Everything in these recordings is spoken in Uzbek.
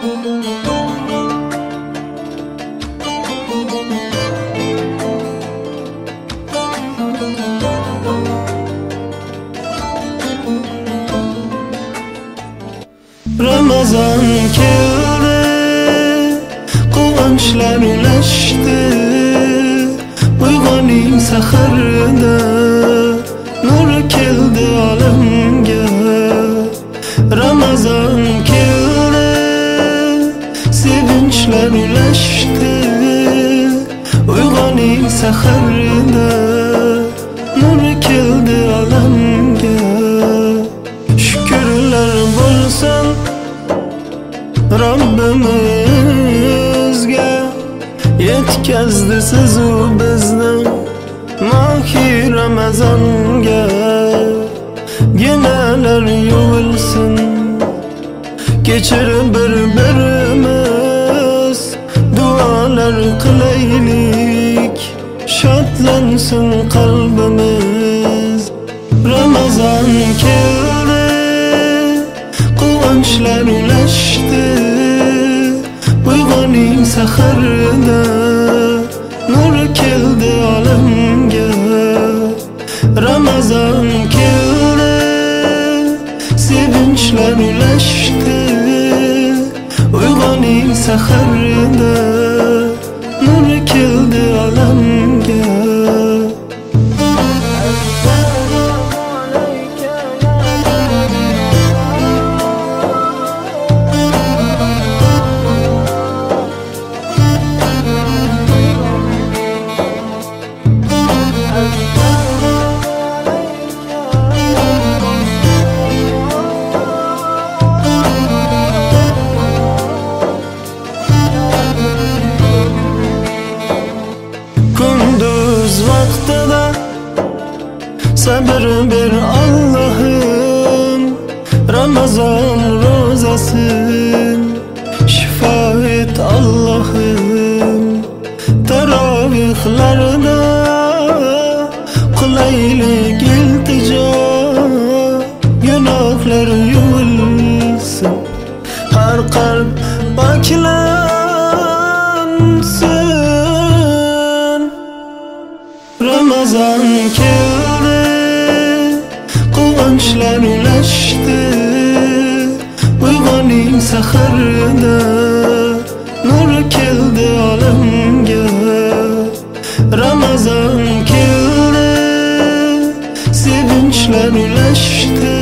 Ramazon keldi, quvonchlar ulashdi. Uyg'oning saharda, nur keldi olamga. Ramazon keldi, sevinchlar ulashdi. Uyg'oning saharda, nur keldi olamga. Shukrlar bo'lsin Robbimizga, yetkazdi sizu bizni mohi Ramazonga. Gunohlar yuvilsin, kechirib bir-birimiz duolar qilaylik, shodlansin qalbimiz. Ramazon keldi, quvonchlar ulashdi. Uyg'oning saharda, nur keldi olamga. Ramazon keldi, sevinchlar ulashdi. Uyg'oning saharda, nur keldi olamga. Kunduz vaqtida sabr ber Allohim, Ramazon ro'zasin shifo et Allohim. Tarovihlarda qulaylik iltijo, gunohlar yuvilsin, har qalb poklansin. Ramazon keldi, quvonchlar ulashdi. Uyg'oning saharda, nur keldi olamga. Ramazon keldi, sevinchlar ulashdi.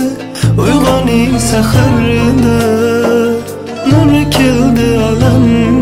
Uyg'oning saharda, nur keldi olamga.